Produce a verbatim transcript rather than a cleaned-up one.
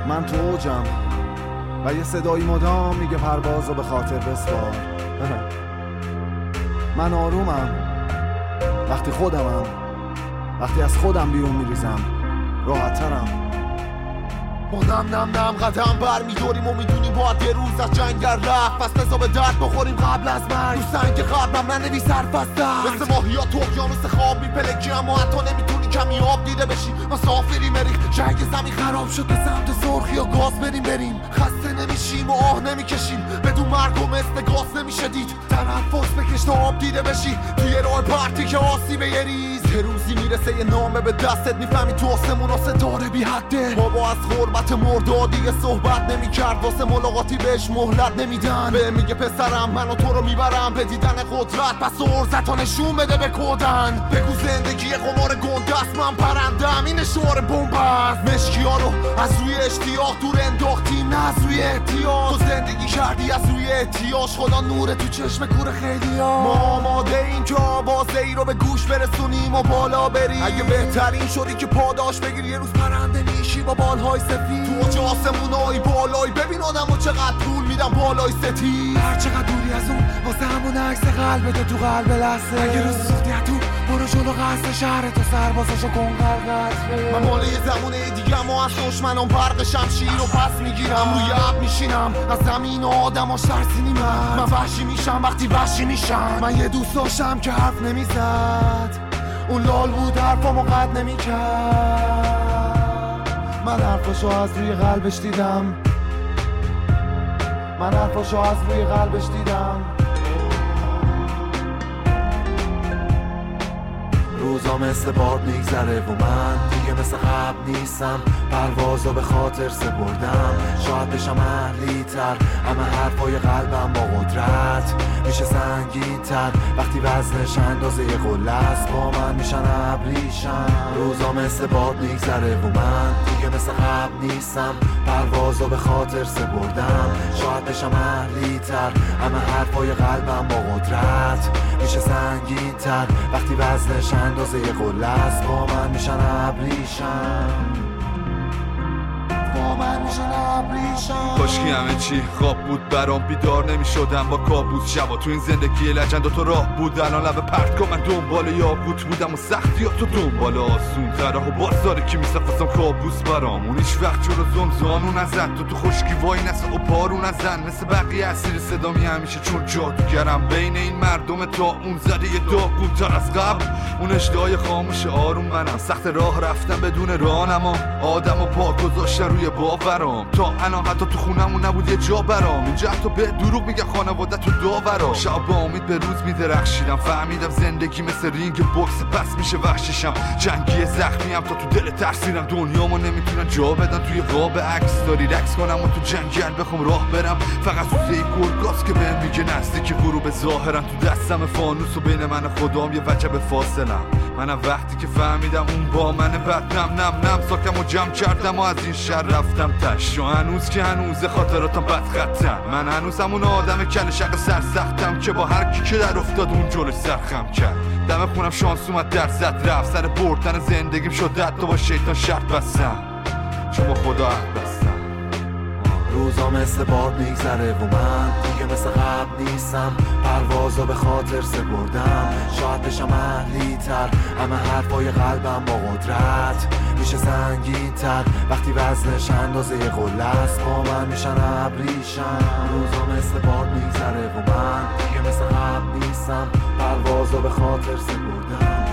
من تو اوجم و یه صدایی مدام میگه پروازو به خاطر بسپار. من آرومم وقتی خودمم، وقتی از خودم بیرون میریزم راحت ترم. ما نم نم نم قدم بر میداریم و میدونیم باید یه روز از جنگل رفت، پس بزا به درد بخوریم قبل از مرگ. رو سنگ قلبم ننویس حرف از درد، مثل ماهیات اقیانوس خواب میپلکی اما حتی نمیتونی کمی آب دیده بشی. مسافری مریخ جنگ زمین خراب شد به سمت سرخی و گاز بریم بریم. خسته نمیشیم و آه نمیکشیم، بدون مرگ و مثل گاز نمیشه دید. تنفس بکش تا آب دیده بشی توی راه پرتی که آسیب یه ریز. یه روزی میرسه یه نامه به دستت، میفهمی تو آسمون و ستاره بی حده. بابا از غربت مردا دیگه صحبت نمیکرد، واسه ملاقاتی بهش مهلت نمیدن. به میگه پسرم منو تو رو میبرم به دیدن قدرت، پس ارزتا نشون بده به کودن. بگو زندگی قمار گنده است، من پرندم این شعار بمب است. مشکیا رو از روی اشتیاق دور انداختیم نه از روی احتیاج. تو زندگی کردی از روی احتیاج، خدا نور تو چشم کور خیلی ها. ما آماده این که آوازه ای رو به گوش برسونیم و بالا بریم. اگه بهترین شدی که پاداش بگیری یه روز پرنده میشی با بالهای سفید. تو اوج آسمونای بالایی ببین آدمو چقدر طول میدم بالای ستیر. هر چقدر دوری از اون واسه همون عکس قلبت تو قلب لحظه. اگه روز سوختی تو برو جلو قصد شهر تو سربازاشو کن قلقت. من مال یه زمونه دیگه ما از دشمنام برق شمشیر رو پس میگیرم. روی عب میشینم از زمین و آدم ها شرسینی. من من وحشی میشم وقتی وحشی میشم. من یه دوست داشتم که حرف نمیزد، اون لال بود حرفامو قد نمیکرد. من حرفاشو از روی قلبش دیدم، من حرفاشو از روی قلبش دیدم. روزا مثل باد میگذره و من دیگه مثل قبل نیستم. پروازو به خاطر سپردم، شاید بشم اهلی تر، اما حرفای قلبم با قدرت میشه سنگین تر. وقتی وزنش اندازه یه قله است با من میشن ابریشم. روزا مثل باد میگذره و من دیگه مثل قبل نیستم. پروازو به خاطر سپردم، شاید بشم اهلی تر، اما حرفای قلبم با قدرت میشه سنگین تر. وقتی وزنش اندازه یه قله است با من میشن ابریشم، با من میشن ابریشم. کاشکی همه چی خواب بود برام، بیدار نمیشدم با کابوس. شبا تو این زندگی لجند و تو راه بود، الان لب پرت کن من دنبال یاقوت بودم و سختیاتو دنبال آسون تره و بازاری که میسخواستم کابوس برام. اون هیچ وقت چرا زمزانو نزد، تو تو خشکی وای نسه و پارو نزن. مثل بقیه اسیر صدامی همیشه چون جادوگرم. بین این مردم تا اون زده یه داغون تر از قبل. اون اشتهای خاموش آروم منم، سخت راه رفتم بدون رانم. آدم و پا گذاشتن روی باورم، تا الان حتی تو خونمون نبود یه جا برام. اینجا حتی به دروغ میگه خانواده تو داورا. شب با امید به روز میدرخشیدم، فهمیدم زندگی مثل رینگ بوکس پس میشه وحشیشم. جنگی زخمیم تا تو دل ترسیدم، دنیامو نمیتونن جا بدن توی قاب عکس. داری رقص کنم و تو جنگل بخوام راه برم، فقط سوزه گرگاست که بهم میگه نزدیک غروب ظاهرم. تو دستم فانوس و بین من خدام یه وجب فاصلم. منم وقتی که فهمیدم اون با من بد نم نم نم ساکم و جمع کردم و از این شهر رفتم تش. و هنوز که هنوز خاطراتم بد خطم، من هنوز همون آدم کل شق سرسختم که با هر کی که در افتاد اون جلوش سرخم کرد. دم خونم شانس اومد درصد رفت، سر بردن زندگیم شد حتی با شیطان شرط بستم، چون با خدا عهد بستم. روزا مثل باد میگذره و من دیگه مثل قبل نیستم. پروازو به خاطر سپردم، شاید بشم اهلی تر، اما حرفای قلبم با قدرت میشه سنگین تر. وقتی وزنش اندازه یه قله است با من میشن ابریشم. روزا مثل باد میگذره و من دیگه مثل قبل نیستم. پروازو به خاطر سپردم.